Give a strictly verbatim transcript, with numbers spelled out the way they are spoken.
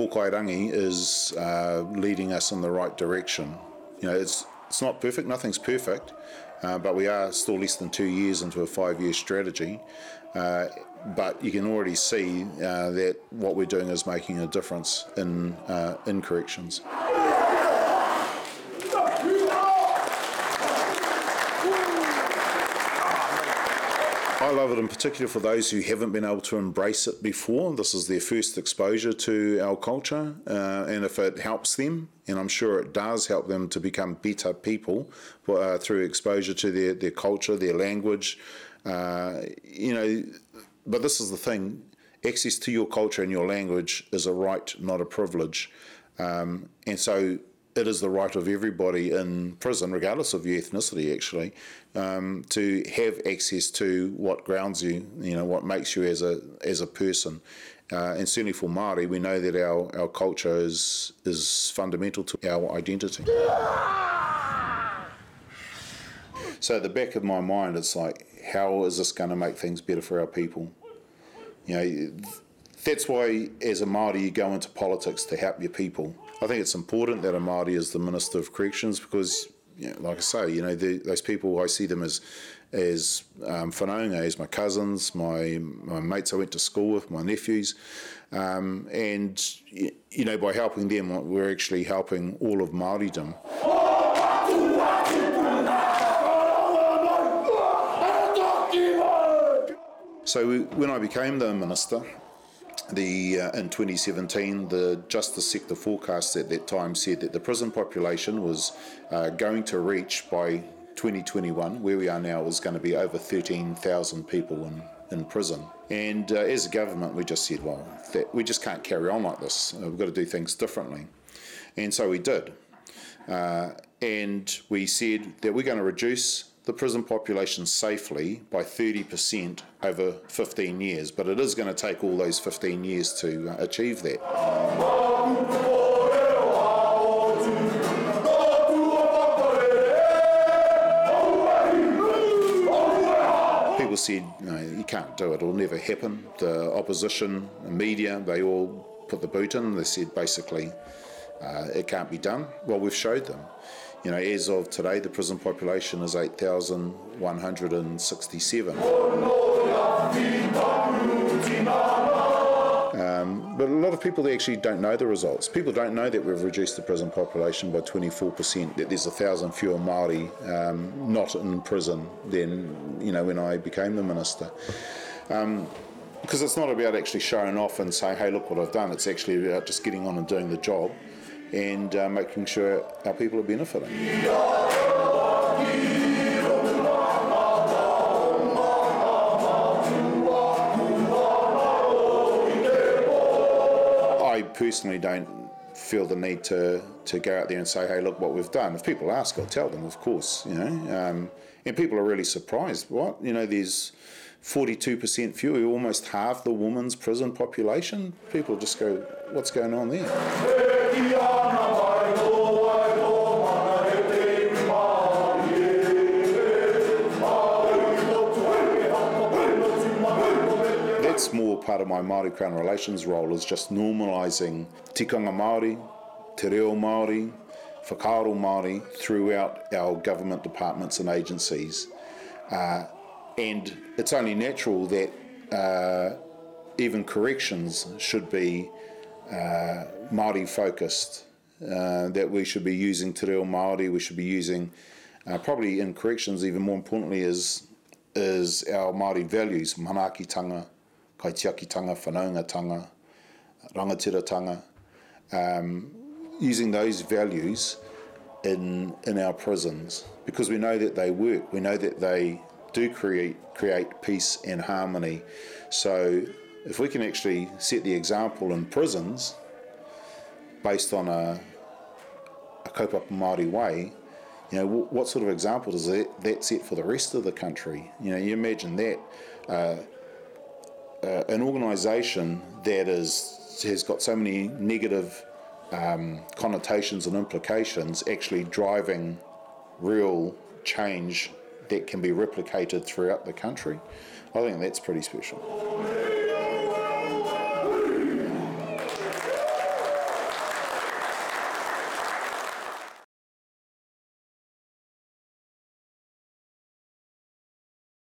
Pōkairangi is uh, leading us in the right direction. You know, it's it's not perfect, nothing's perfect, uh, but we are still less than two years into a five-year strategy. Uh, but you can already see uh, that what we're doing is making a difference in uh, in corrections. I love it in particular for those who haven't been able to embrace it before. This is their first exposure to our culture, uh, and if it helps them, and I'm sure it does help them to become better people uh, through exposure to their, their culture, their language, uh, you know, but this is the thing, access to your culture and your language is a right, not a privilege, um, and so it is the right of everybody in prison, regardless of your ethnicity, actually, um, to have access to what grounds you, you know, what makes you as a as a person. Uh, and certainly for Māori, we know that our, our culture is is fundamental to our identity. So at the back of my mind, it's like, how is this going to make things better for our people? You know, that's why, as a Māori, you go into politics to help your people. I think it's important that a Māori is the Minister of Corrections because, you know, like I say, you know, the, those people, I see them as as um, whanaunga, as my cousins, my my mates I went to school with, my nephews, um, and, you know, by helping them, we're actually helping all of Māoridom. So we, when I became the Minister, The, uh, in twenty seventeen, the Justice Sector forecast at that time said that the prison population was uh, going to reach by twenty twenty-one, where we are now, is going to be over thirteen thousand people in, in prison. And uh, as a government, we just said, well, that, we just can't carry on like this. Uh, we've got to do things differently. And so we did. Uh, and we said that we're going to reduce the prison population safely by thirty percent over fifteen years, but it is going to take all those fifteen years to uh, achieve that. People said, no, you can't do it, it'll never happen. The opposition, the media, they all put the boot in. They said basically uh, it can't be done. Well, we've showed them. You know, as of today, the prison population is eight thousand one hundred sixty-seven. Um, but a lot of people actually don't know the results. People don't know that we've reduced the prison population by twenty-four percent, that there's a thousand fewer Māori um, not in prison than, you know, when I became the Minister. Um, because it's not about actually showing off and saying, hey, look what I've done. It's actually about just getting on and doing the job and uh, making sure our people are benefiting. I personally don't feel the need to, to go out there and say, hey, look what we've done. If people ask, I'll tell them, of course, you know. Um, and people are really surprised. What? You know, there's forty-two percent fewer, almost half the women's prison population. People just go, what's going on there? That's more part of my Māori Crown Relations role, is just normalising tikanga Māori, te reo Māori, whakaaro Māori throughout our government departments and agencies. Uh, and it's only natural that uh, even corrections should be uh, Māori focused, uh, that we should be using te reo Māori, we should be using, uh, probably in corrections even more importantly, is, is our Māori values, manaakitanga, kaitiakitanga, whanaungatanga, rangatiratanga, um, using those values in in our prisons, because we know that they work, we know that they do create create peace and harmony. So if we can actually set the example in prisons based on a, a kaupapa Māori way, you know, w- what sort of example does that, that set for the rest of the country? You know, you imagine that uh, uh, an organisation that is has got so many negative um, connotations and implications actually driving real change that can be replicated throughout the country. I think that's pretty special.